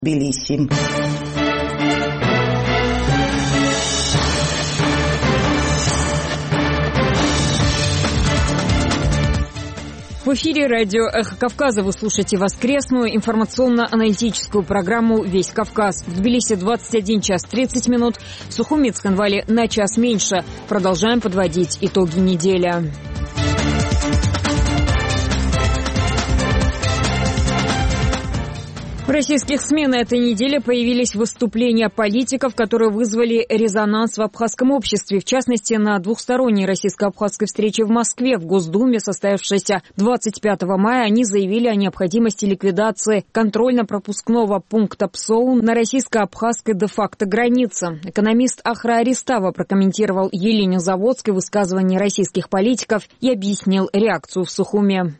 Тбилиси. В эфире радио «Эхо Кавказа» вы слушаете воскресную информационно-аналитическую программу «Весь Кавказ». В Тбилиси 21 час 30 минут, в Сухуми и Цхинвале на час меньше. Продолжаем подводить итоги недели. В российских СМИ на этой неделе появились выступления политиков, которые вызвали резонанс в абхазском обществе. В частности, на двухсторонней российско-абхазской встрече в Москве в Госдуме, состоявшейся 25 мая, они заявили о необходимости ликвидации контрольно-пропускного пункта ПСОУ на российско-абхазской де-факто границе. Экономист Ахра Аристава прокомментировал Еленинзаводское высказывание российских политиков и объяснил реакцию в Сухуме.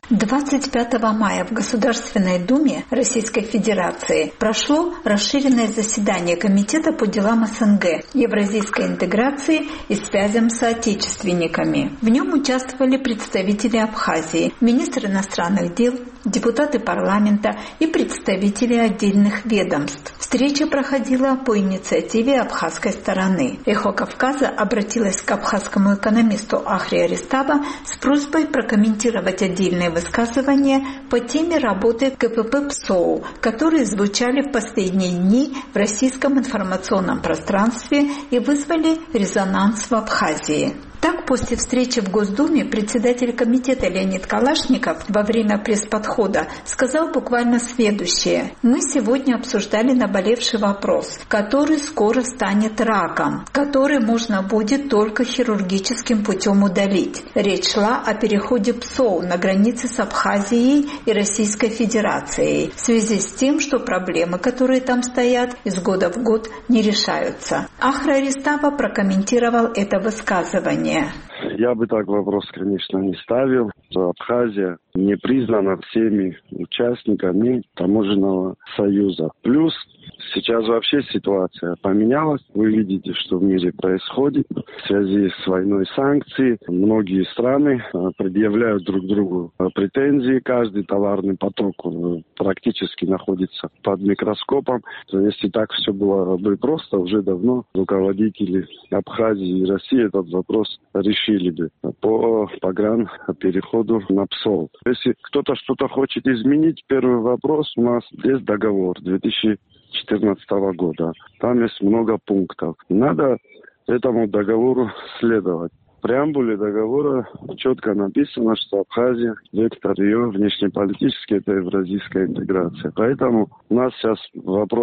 25 мая в Государственной Думе Российской Федерации прошло расширенное заседание Комитета по делам СНГ, евразийской интеграции и связям с соотечественниками. В нем участвовали представители Абхазии, министр иностранных дел, депутаты парламента и представители отдельных ведомств. Встреча проходила по инициативе абхазской стороны. «Эхо Кавказа» обратилась к абхазскому экономисту Ахре Аристава с просьбой прокомментировать отдельные высказывания по теме работы КПП ПСОУ, которые звучали в последние дни в российском информационном пространстве и вызвали резонанс в Абхазии. Так, после встречи в Госдуме председатель комитета Леонид Калашников во время пресс-подхода сказал буквально следующее. «Мы сегодня обсуждали наболевший вопрос, который скоро станет раком, который можно будет только хирургическим путем удалить. Речь шла о переходе ПСОУ на границе с Абхазией и Российской Федерацией в связи с тем, что проблемы, которые там стоят, из года в год не решаются». Ахра Аристава прокомментировал это высказывание. Я бы так вопрос, конечно, не ставил. Абхазия не признана всеми участниками таможенного союза. Плюс сейчас вообще ситуация поменялась. Вы видите, что в мире происходит. В связи с войной санкций многие страны предъявляют друг другу претензии. Каждый товарный поток практически находится под микроскопом. Если так все было бы просто, уже давно руководители Абхазии и России этот вопрос решили бы по погранпереходу на ПСОУ. Если кто-то что-то хочет изменить, первый вопрос: у нас есть договор 2014 года. Там есть много пунктов. Надо этому договору следовать. В преамбуле договора четко написано, что Абхазия, вектор ее внешнеполитический, это евразийская интеграция. Поэтому у нас сейчас вопрос